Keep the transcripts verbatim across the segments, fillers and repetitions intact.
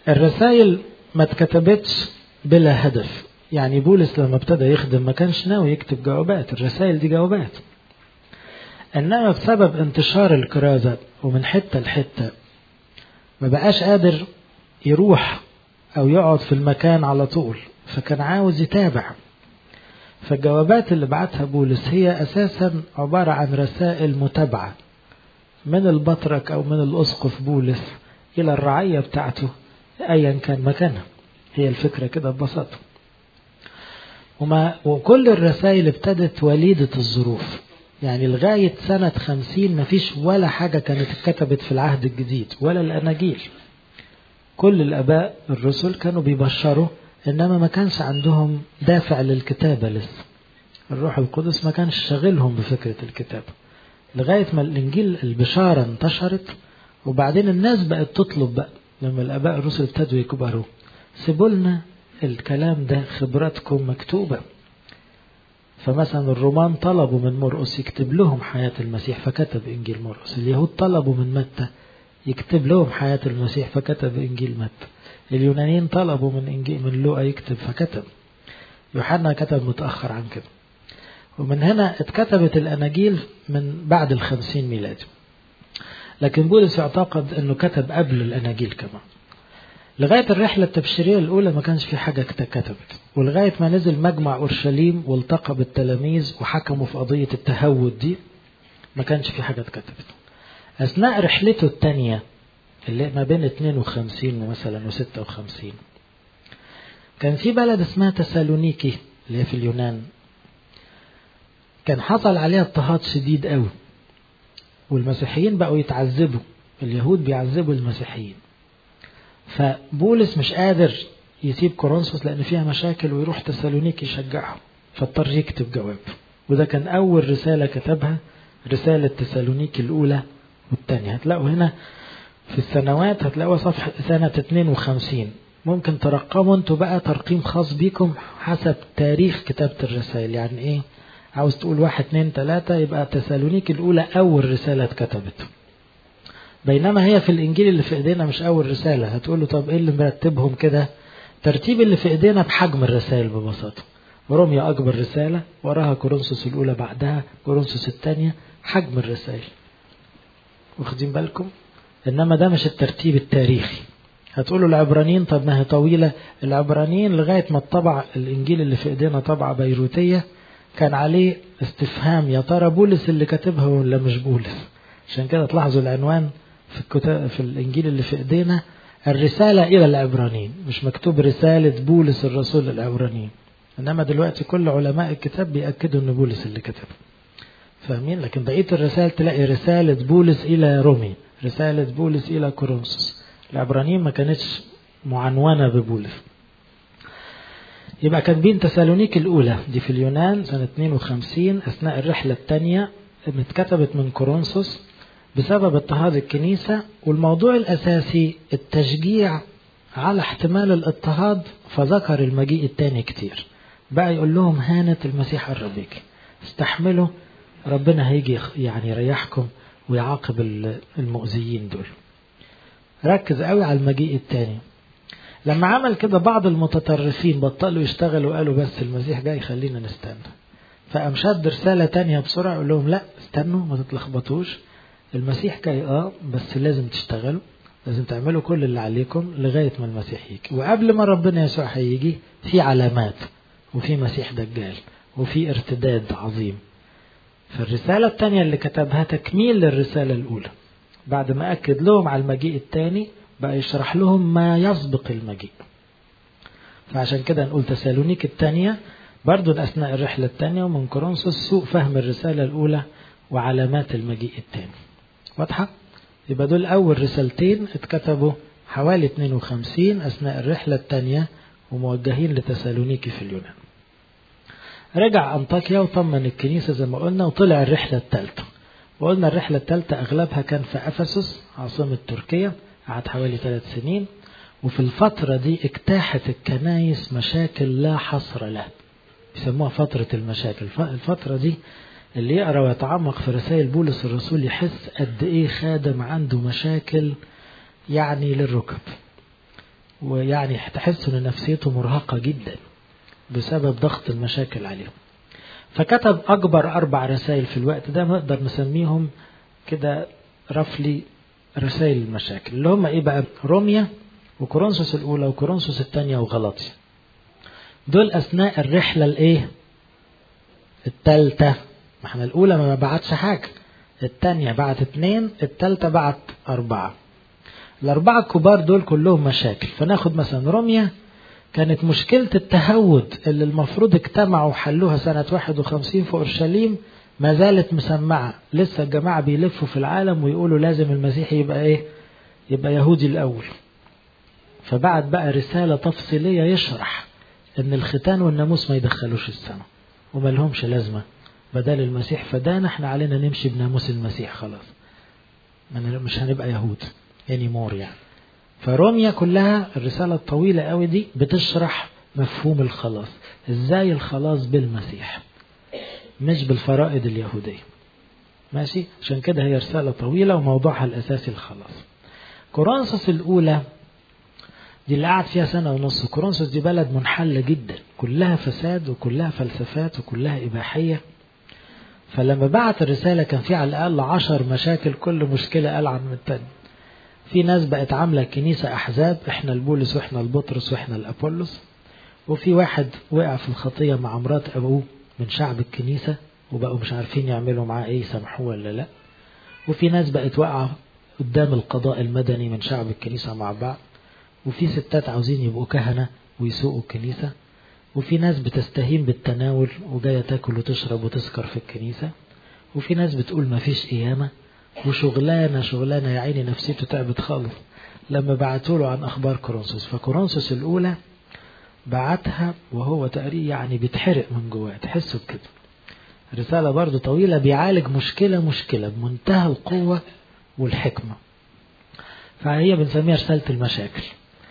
الرسائل ما اتكتبتش بلا هدف. يعني بولس لما ابتدى يخدم ما كانش ناوي يكتب جوابات، الرسائل دي جوابات، انما بسبب انتشار الكرازة ومن حتة لحتة ما بقاش قادر يروح او يقعد في المكان على طول، فكان عاوز يتابع. فالجوابات اللي بعتها بولس هي اساسا عبارة عن رسائل متابعة من البطرك او من الاسقف بولس الى الرعية بتاعته ايا كان مكانها. هي الفكرة كده ببساطة. وما وكل الرسائل ابتدت وليدة الظروف. يعني لغاية سنة خمسين مفيش ولا حاجة كانت اتكتبت في العهد الجديد ولا الأناجيل. كل الآباء الرسل كانوا بيبشروا، إنما ما كانش عندهم دافع للكتابة لسه. الروح القدس ما كانش شاغلهم بفكرة الكتابة لغاية ما الإنجيل البشارة انتشرت. وبعدين الناس بقت تطلب بقى لما الآباء الرسل ابتدوا يكبروا، سيبولنا الكلام ده، خبراتكم مكتوبة. فمثلا الرومان طلبوا من مرقس يكتب لهم حياة المسيح فكتب إنجيل مرقس. اليهود طلبوا من متى يكتب لهم حياة المسيح فكتب إنجيل متى. اليونانيين طلبوا من إنجيل من لوقا يكتب فكتب. يوحنا كتب متأخر عن كده. ومن هنا اتكتبت الأناجيل من بعد الخمسين ميلادي. لكن بولس يعتقد أنه كتب قبل الأناجيل كمان. لغاية الرحلة التبشيرية الأولى ما كانش في حاجة كتبت، ولغاية ما نزل مجمع أورشليم والتقى بالتلاميذ وحكموا في قضية التهود دي ما كانش في حاجة كتبت. أثناء رحلته الثانية اللي ما بين اثنين وخمسين مثلا وستة وخمسين كان في بلد اسمها تسالونيكي اللي هي في اليونان، كان حصل عليها اضطهاد شديد قوي، والمسيحيين بقوا يتعذبوا، اليهود بيعذبوا المسيحيين. فبولس مش قادر يسيب كورنثوس لأن فيها مشاكل ويروح تسالونيكي يشجعهم، فاضطر يكتب جواب. وده كان أول رسالة كتبها، رسالة تسالونيكي الأولى والثانية. هتلاقوا هنا في السنوات هتلاقوا صفحة سنة اثنين وخمسين. ممكن ترقموا انتوا بقى ترقيم خاص بيكم حسب تاريخ كتابة الرسائل. يعني ايه؟ عاوز تقول واحد اتنين تلاتة يبقى تسالونيكي الأولى أول رسالة اتكتبت، بينما هي في الإنجيل اللي في إيدينا مش أول رسالة. هتقولوا طب إيه اللي مرتبهم كده؟ ترتيب اللي في إيدينا بحجم الرسائل ببساطة. روميا أكبر رسالة، وراها كورنثوس الأولى، بعدها كورنثوس الثانية، حجم الرسائل. واخدين بالكم؟ إنما ده مش الترتيب التاريخي. هتقولوا العبرانيين، طب ما هي طويلة. العبرانيين لغاية ما الطبع الإنجيل اللي في إيدينا طبعة بيروتية كان عليه استفهام، يا ترى بولس اللي كاتبها ولا مش بولس؟ عشان كده تلاحظوا العنوان في الكتاب في الإنجيل اللي في إيدينا الرسالة إلى العبرانيين، مش مكتوب رسالة بولس الرسول للعبرانيين. إنما دلوقتي كل علماء الكتاب بيأكدوا إن بولس اللي كتب. فاهمين؟ لكن بقية الرسائل تلاقي رسالة بولس إلى رومي، رسالة بولس إلى كورنثوس. العبرانيين ما كانتش معنونة ببولس. يبقى كان بين تسالونيك الأولى دي في اليونان سنة اثنين وخمسين أثناء الرحلة الثانية، اتكتبت من كورنثوس بسبب اضطهاد الكنيسة. والموضوع الأساسي التشجيع على احتمال الاضطهاد، فذكر المجيء الثاني كتير. بقى يقول لهم هانت المسيح الربيك، استحملوا، ربنا هيجي يعني يريحكم ويعاقب المؤذيين دول. ركز قوي على المجيء الثاني. لما عمل كده بعض المتطرفين بطلوا يشتغلوا وقالوا بس المسيح جاي خلينا نستنى. فقام شد رسالة تانية بسرعة يقول لهم لا استنوا ما تتلخبطوش، المسيح جاي اه بس لازم تشتغلوا، لازم تعملوا كل اللي عليكم لغاية ما المسيح يجي. وقبل ما ربنا يسوع هيجي في علامات، وفي مسيح دجال، وفي ارتداد عظيم. فالرسالة التانية اللي كتبها تكميل للرسالة الأولى. بعد ما أكد لهم على المجيء التاني بقى يشرح لهم ما يسبق المجيء. فعشان كده نقول تسالونيك الثانية برضو أثناء الرحلة الثانية، ومن كورنثوس سوء فهم الرسالة الأولى وعلامات المجيء الثاني. واضحة؟ يبقى دول أول رسالتين اتكتبوا حوالي اثنين وخمسين أثناء الرحلة الثانية وموجهين لتسالونيكي في اليونان. رجع أنطاكيا وطمن الكنيسة زي ما قلنا، وطلع الرحلة الثالثة. وقلنا الرحلة الثالثة أغلبها كان في أفسس عاصمة تركيا، قعد حوالي ثلاث سنين. وفي الفترة دي اجتاحت الكنايس مشاكل لا حصر لها، يسموها فترة المشاكل. الفترة دي اللي يقرأ ويتعمق في رسائل بولس الرسول يحس قد ايه خادم عنده مشاكل يعني للركب. ويعني تحس ان نفسيته مرهقة جدا بسبب ضغط المشاكل عليهم. فكتب أكبر أربع رسائل في الوقت ده نقدر نسميهم كده رفلي رسائل المشاكل، اللي هم إيه بقى؟ روميا وكورنثوس الأولى وكورنثوس الثانية وغلاطيا. دول أثناء الرحلة الإيه؟ الثالثة. ما احنا الأولى ما بعتش حاجة، الثانية بعت اثنين، الثالثة بعت أربعة. الأربعة الكبار دول كلهم مشاكل. فناخد مثلا روميا، كانت مشكلة التهود اللي المفروض اجتمعوا وحلوها سنة واحد وخمسين في أورشليم ما زالت مسمعة. لسه الجماعة بيلفوا في العالم ويقولوا لازم المسيح يبقى ايه؟ يبقى يهودي الأول. فبعد بقى رسالة تفصيلية يشرح ان الختان والناموس ما يدخلوش السماء وما لهمش لازمة بدل المسيح فدانا، احنا علينا نمشي بناموس المسيح خلاص، مش هنبقى يهود anymore يعني. فروميا كلها الرسالة الطويلة قوي دي بتشرح مفهوم الخلاص، ازاي الخلاص بالمسيح مش بالفرائض اليهودية. ماشي؟ عشان كده هي رسالة طويلة وموضوعها الأساسي الخلاص. كورنثوس الأولى دي اللي قعد فيها سنة ونص. كورنثوس دي بلد منحلة جدا، كلها فساد وكلها فلسفات وكلها إباحية. فلما بعت الرسالة كان في على الأقل عشر مشاكل، كل مشكلة قال عن التاني. في ناس بقت عاملة كنيسة أحزاب، احنا البولس واحنا البطرس واحنا الأبولس. وفي واحد وقع في الخطية مع مرات أبوه من شعب الكنيسة وبقوا مش عارفين يعملوا معاه ايه، سامحوه ولا لا. وفي ناس بقت واقعة قدام القضاء المدني من شعب الكنيسة مع بعض. وفي ستات عاوزين يبقوا كهنة ويسوقوا الكنيسة. وفي ناس بتستهين بالتناول وجاية تاكل وتشرب وتسكر في الكنيسة. وفي ناس بتقول ما فيش قيامة. وشغلانة شغلانة يا عيني نفسيته تعبت خالص لما بعتوا له عن أخبار كورنثوس. فكورنثوس الأولى بعتها وهو تقريبا يعني بيتحرق من جواه، تحسوا بكده. رسالة برضو طويلة بيعالج مشكلة مشكلة بمنتهى القوة والحكمة. فهي بنسميها رسالة المشاكل.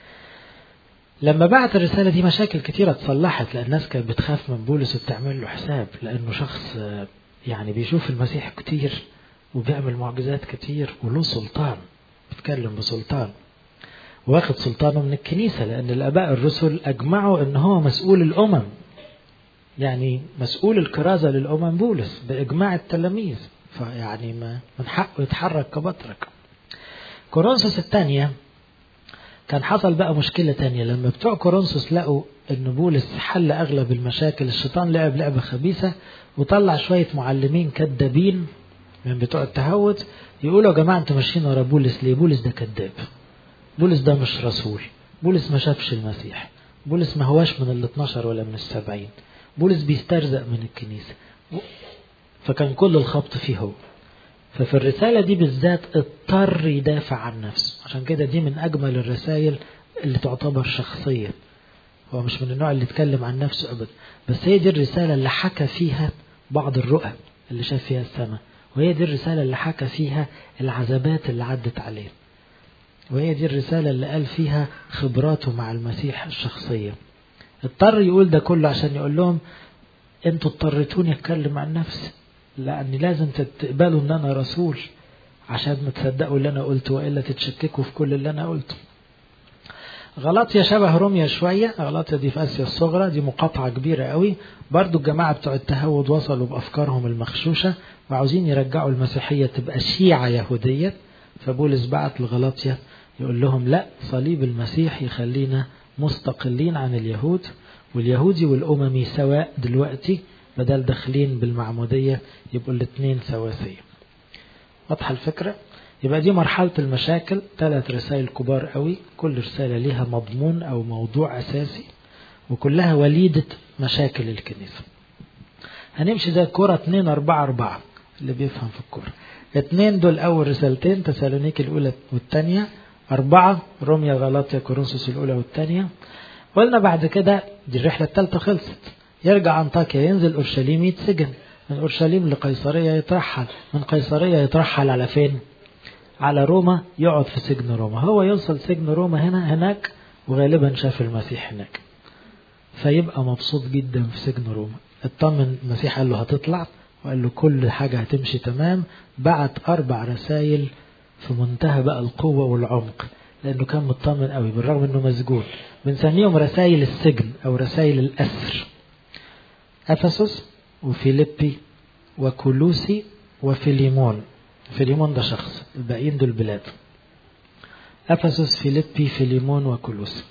لما بعت الرسالة دي مشاكل كتيرة اتصلحت، لأن الناس كانت بتخاف من بولس وبتعمل له حساب، لأنه شخص يعني بيشوف المسيح كتير وبيعمل معجزات كتير وله سلطان، بيتكلم بسلطان واخد سلطانه من الكنيسة، لأن الآباء الرسل أجمعوا أنه هو مسؤول الأمم، يعني مسؤول الكرازة للأمم بولس بإجماع التلاميذ، فيعني ما من حقه يتحرك كبطرك. كورنثوس الثانية كان حصل بقى مشكلة تانية. لما بتوع كورنثوس لقوا أن بولس حل أغلب المشاكل، الشيطان لعب لعبة خبيثة وطلع شوية معلمين كدابين من بتوع التهود يقولوا يا جماعة انتوا ماشيين ورا بولس ليه؟ بولس ده كداب، بولس ده مش رسول، بولس ما شافش المسيح، بولس ما هواش من ال اثناشر ولا من السبعين، بولس بيسترزق من الكنيسة. فكان كل الخبط فيه هو. ففي الرسالة دي بالذات اضطر يدافع عن نفسه. عشان كده دي من أجمل الرسائل اللي تعتبر شخصية. هو مش من النوع اللي يتكلم عن نفسه أبدا، بس هي دي الرسالة اللي حكى فيها بعض الرؤى اللي شاف فيها السماء، وهي دي الرسالة اللي حكى فيها العذابات اللي عدت عليه، وهي دي الرسالة اللي قال فيها خبراته مع المسيح الشخصية. اضطر يقول ده كله عشان يقول لهم انتوا اضطرتوني اتكلم عن نفسي، لأني لازم تقبلوا ان انا رسول عشان ما تصدقوا اللي انا قلته، وإلا تتشككوا في كل اللي انا قلته. غلاطيا شبه روميا شوية. غلاطيا دي في آسيا الصغرى، دي مقاطعة كبيرة قوي. برضو الجماعة بتوع التهود وصلوا بأفكارهم المخشوشة وعاوزين يرجعوا المسيحية تبقى شيعة يهودية. فبولس بعت لغلاطيا يقول لهم لا، صليب المسيح يخلينا مستقلين عن اليهود، واليهودي والأممي سواء دلوقتي، بدل داخلين بالمعمودية يبقوا الاثنين سواسية. واضحة الفكرة؟ يبقى دي مرحلة المشاكل. ثلاث رسائل كبار قوي، كل رسالة لها مضمون أو موضوع أساسي، وكلها وليدة مشاكل الكنيسة. هنمشي زي الكورة اتنين أربعة أربعة اللي بيفهم في الكورة. اتنين دول أول رسالتين، تسالونيك الأولى والثانية. أربعة روميا غلاطيا كورنثوس الأولى والثانية. قلنا بعد كده دي الرحلة الثالثة خلصت، يرجع أنطاكيا، ينزل أورشليم، يتسجن، من أورشليم لقيصرية يترحل، من قيصرية يترحل على فين؟ على روما، يقعد في سجن روما. هو يوصل سجن روما هنا هناك، وغالبا شاف المسيح هناك، فيبقى مبسوط جدا في سجن روما. اطمن المسيح قال له هتطلع، وقال له كل حاجة هتمشي تمام. بعت أربع رسائل في منتهى بقى القوة والعمق. لأنه كان مطمن قوي بالرغم أنه مسجون. بنسميهم رسائل السجن أو رسائل الأسر. أفسس وفيليبي وكولوسي وفيليمون. فيليمون ده شخص، الباقيين دول بلاد. أفسس فيليبي فيليمون وكولوسي.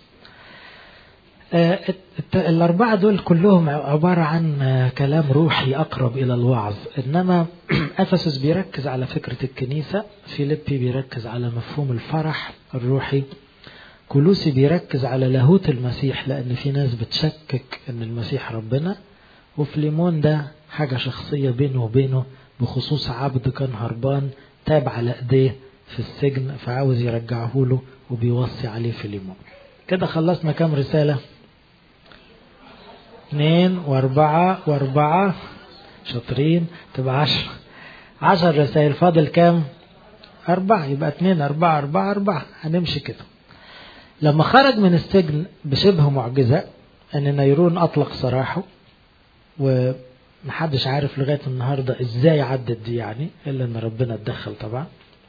الأربعة دول كلهم عبارة عن كلام روحي أقرب إلى الوعظ، إنما أفسس بيركز على فكرة الكنيسة، فيليبي بيركز على مفهوم الفرح الروحي، كولوسي بيركز على لاهوت المسيح لأن في ناس بتشكك أن المسيح ربنا، وفيليمون ده حاجة شخصية بينه وبينه بخصوص عبد كان هربان تاب على ايديه في السجن فعاوز يرجعه له وبيوصي عليه فيليمون. كده خلصنا كام رسالة؟ اثنين واربعة واربعة، شاطرين، تبقى عشر عشر رسائل. فاضل كام؟ أربعة، يبقى اثنين أربعة أربعة أربعة، هنمشي كده. لما خرج من السجن بشبه معجزة أن نيرون أطلق سراحه، ومحدش عارف لغاية النهاردة إزاي عدت دي يعني، إلا أن ربنا اتدخل طبعا.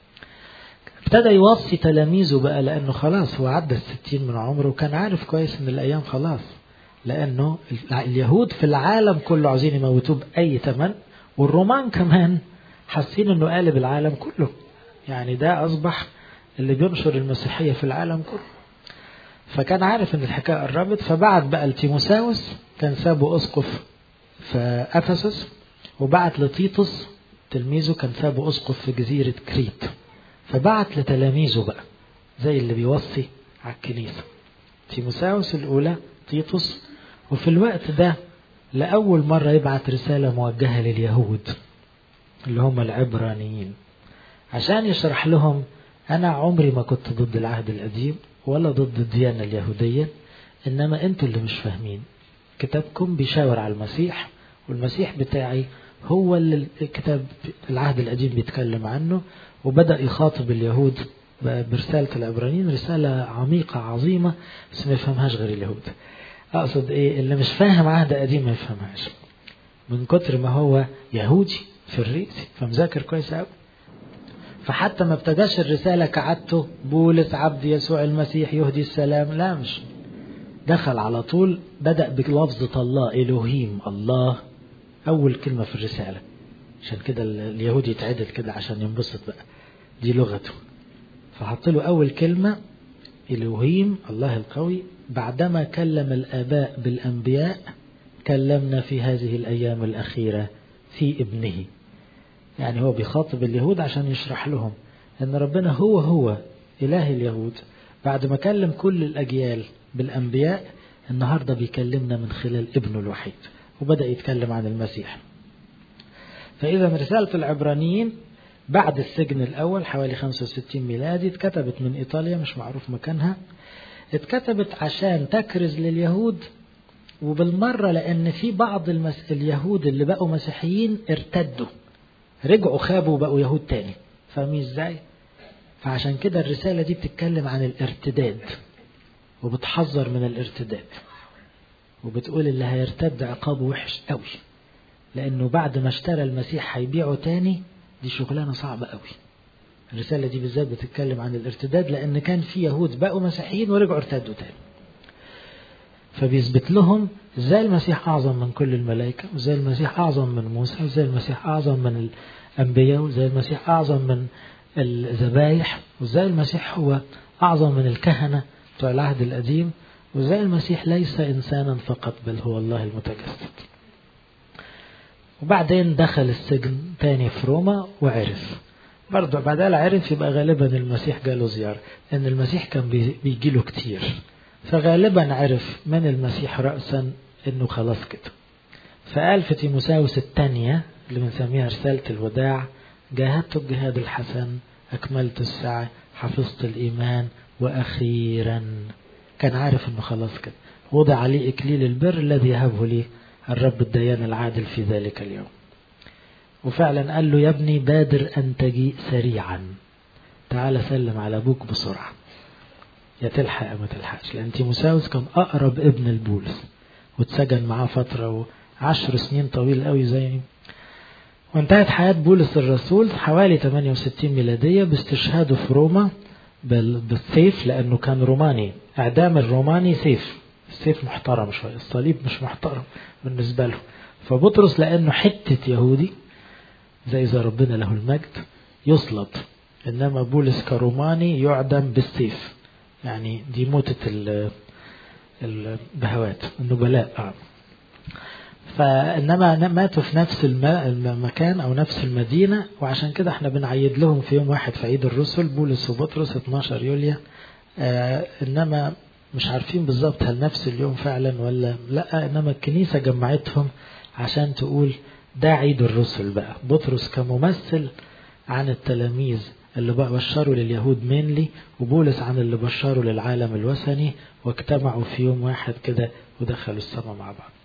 ابتدى يوصي تلاميذه بقى لأنه خلاص هو عدى الستين من عمره، وكان عارف كويس أن الأيام خلاص، لأنه اليهود في العالم كله عاوزين يموتوه بأي ثمن، والرومان كمان حاسين أنه قالب العالم كله، يعني ده أصبح اللي بينشر المسيحية في العالم كله. فكان عارف أن الحكاية قربت، فبعت بقى لتيموساوس، كان سابه أسقف في أفسس، وبعت لتيتوس تلميذه كان سابه أسقف في جزيرة كريت، فبعت لتلاميذه بقى زي اللي بيوصي على الكنيسة، تيموساوس الأولى، تيتوس. وفي الوقت ده لأول مرة يبعت رسالة موجهة لليهود اللي هم العبرانيين، عشان يشرح لهم أنا عمري ما كنت ضد العهد القديم ولا ضد الديانة اليهودية، إنما أنتوا اللي مش فاهمين. كتابكم بيشاور على المسيح، والمسيح بتاعي هو اللي الكتاب العهد القديم بيتكلم عنه. وبدأ يخاطب اليهود برسالة العبرانيين، رسالة عميقة عظيمة بس ما يفهمهاش غير اليهود. أقصد إيه؟ اللي مش فاهم عهد قديم ما يفهمهاش من كتر ما هو يهودي في الرئيسي فمذاكر كويس قوي. فحتى ما ابتداش الرسالة كعادته بولس عبد يسوع المسيح يهدي السلام، لا، مش دخل على طول بدأ بلفظة الله، إلهيم، الله أول كلمة في الرسالة، عشان كده اليهودي يتعدل كده عشان ينبسط بقى، دي لغته. فحط له أول كلمة إلهيم، الله القوي، بعدما كلم الآباء بالأنبياء كلمنا في هذه الأيام الأخيرة في ابنه. يعني هو بيخاطب اليهود عشان يشرح لهم أن ربنا هو هو إله اليهود، بعد ما كلم كل الأجيال بالأنبياء النهاردة بيكلمنا من خلال ابنه الوحيد، وبدأ يتكلم عن المسيح. فإذا رسالة العبرانيين بعد السجن الأول حوالي خمسة وستين ميلادي اتكتبت من إيطاليا، مش معروف مكانها، اتكتبت عشان تكرز لليهود، وبالمرة لأن في بعض المس... اليهود اللي بقوا مسيحيين ارتدوا، رجعوا خابوا وبقوا يهود تاني، فاهمين ازاي؟ فعشان كده الرسالة دي بتتكلم عن الارتداد وبتحذر من الارتداد، وبتقول اللي هيرتد عقابه وحش قوي، لأنه بعد ما اشترى المسيح هيبيعه تاني، دي شغلانة صعبة قوي. الرسالة دي بالذات بتتكلم عن الارتداد، لأن كان في يهود بقوا مسيحيين ورجعوا ارتدوا تاني، فبيثبت لهم ازاي المسيح أعظم من كل الملائكة، وازاي المسيح أعظم من موسى، وازاي المسيح أعظم من الأنبياء، وازاي المسيح أعظم من الذبايح، وازاي المسيح هو أعظم من الكهنة بتوع العهد القديم، وازاي المسيح ليس إنسانا فقط بل هو الله المتجسد. وبعدين دخل السجن تاني في روما وعرف برضه، بعدها عرف يبقى غالبا المسيح جاله زيارة، لأن المسيح كان بيجيله كتير، فغالبا عرف من المسيح رأسا إنه خلاص كده. فقال في تيموساوس الثانية اللي بنسميها رسالة الوداع: جاهدت الجهاد الحسن، أكملت السعي، حفظت الإيمان، وأخيرا كان عارف إنه خلاص كده وضع عليه إكليل البر الذي يهبه لي الرب الديان العادل في ذلك اليوم. وفعلا قال له: يا ابني بادر أن تجيء سريعا، تعال سلم على أبوك بسرعة، يا تلحق ما تلحقش، لأن تيموساوس كان أقرب ابن البولس واتسجن معاه فترة وعشر سنين طويل قوي زي. وانتهت حياة بولس الرسول حوالي ثمانية وستين ميلادية باستشهاده في روما بالسيف لأنه كان روماني. إعدام الروماني سيف، السيف محترم شوية، الصليب مش محترم بالنسبة له. فبطرس لأنه حتة يهودي زي إذا ربنا له المجد يصلب، إنما بولس كروماني يعدم بالسيف. يعني دي موتة البهوات النبلاء آه. فإنما ماتوا في نفس المكان أو نفس المدينة، وعشان كده احنا بنعيد لهم في يوم واحد في عيد الرسل بولس وبطرس اتناشر يوليو. آه إنما مش عارفين بالظبط هل نفس اليوم فعلا ولا لا، إنما الكنيسة جمعتهم عشان تقول ده عيد الرسل بقى. بطرس كممثل عن التلاميذ اللي بشروا لليهود مينلي، وبولس عن اللي بشروا للعالم الوثني، واجتمعوا في يوم واحد كده ودخلوا السماء مع بعض.